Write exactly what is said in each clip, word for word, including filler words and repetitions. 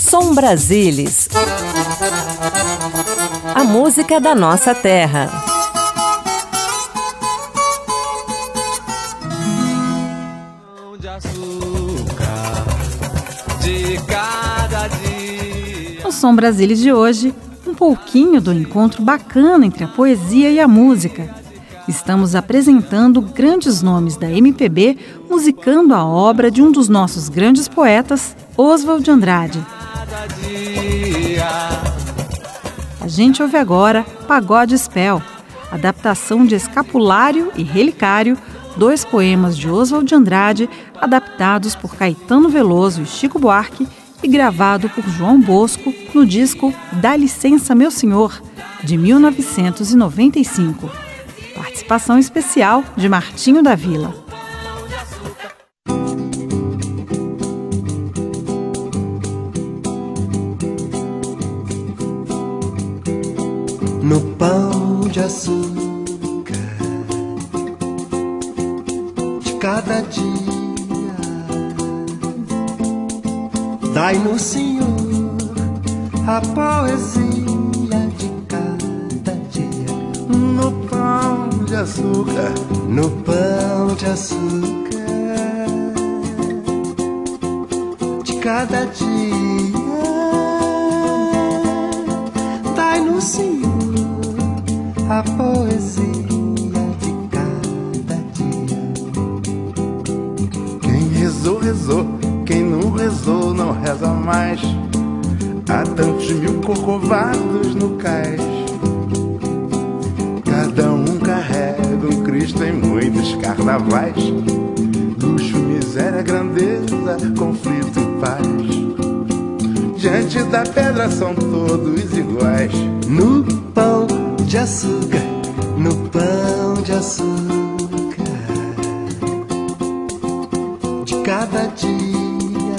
Som Brasilis, a música da nossa terra. No Som Brasilis de hoje, um pouquinho do encontro bacana entre a poesia e a música. Estamos apresentando grandes nomes da M P B, musicando a obra de um dos nossos grandes poetas, Oswald de Andrade. A gente ouve agora Pagode Spell, adaptação de Escapulário e Relicário, dois poemas de Oswald de Andrade, adaptados por Caetano Veloso e Chico Buarque e gravado por João Bosco no disco Dá Licença Meu Senhor, de mil novecentos e noventa e cinco. Participação especial de Martinho da Vila. No pão de açúcar de cada dia, dai-no, Senhor, a poesia de cada dia. No pão de açúcar, no pão de açúcar de cada dia, dai-no, Senhor, a poesia de cada dia. Quem rezou, rezou, quem não rezou, não reza mais. Há tantos mil corcovados no cais. Cada um carrega um Cristo em muitos carnavais. Luxo, miséria, grandeza, conflito e paz. Diante da pedra são todos iguais. No pão de açúcar, no pão de açúcar de cada dia,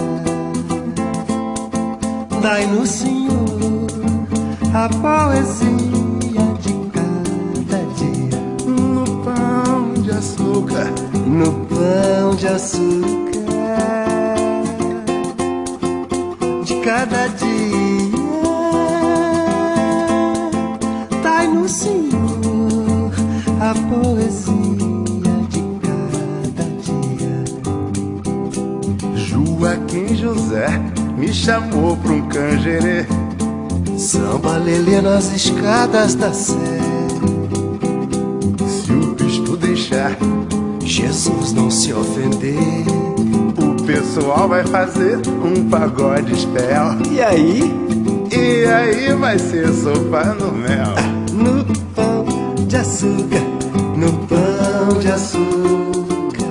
dai-no, Senhor, a poesia de cada dia. No pão de açúcar, no pão de açúcar de cada dia, dai-no, Senhor, a poesia de cada dia. Joaquim José me chamou pra um canjerê. Samba lelê nas escadas da Sé. Se o bispo deixar Jesus não se ofender, o pessoal vai fazer um pagode spell. E aí? E aí vai ser sopa no mel. No pão de açúcar, no pão de açúcar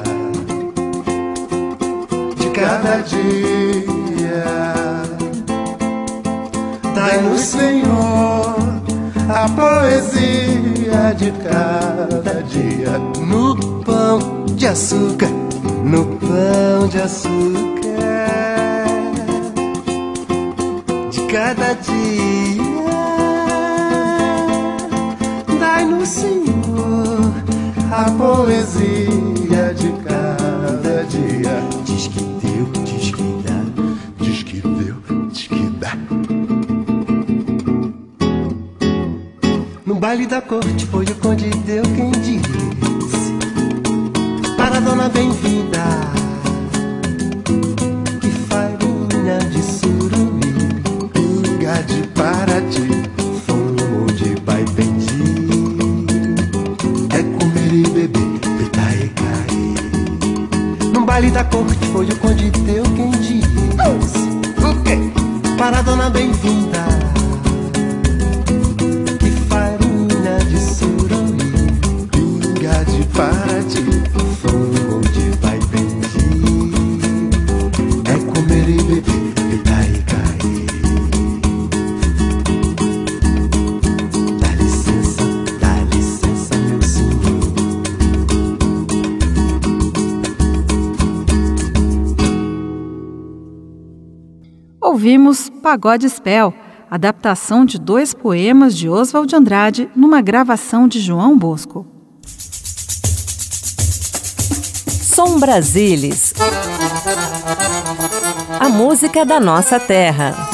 de cada dia, dai-no, Senhor, a poesia de cada dia. No pão de açúcar, no pão de açúcar de cada dia, dai-no, Senhor, a poesia de cada dia. Diz que deu, diz que dá, diz que deu, diz que dá. No baile da corte foi o conde deu quem disse: para a dona bem-vinda, que farinha de surubim, pinga de Paraty, fumo de baipendi, é comer e beber, pitar e cair. No baile da corte foi o conde deu quem disse: o quê? para a dona bem-vinda, que farinha de surubim, pinga de Paraty, fumo de baipendi, é comer e beber, pitar e cair. Dá licença, dá licença, meu senhor. Ouvimos Pagode Spell, adaptação de dois poemas de Oswald de Andrade numa gravação de João Bosco. Som Brasilis, a música da nossa terra.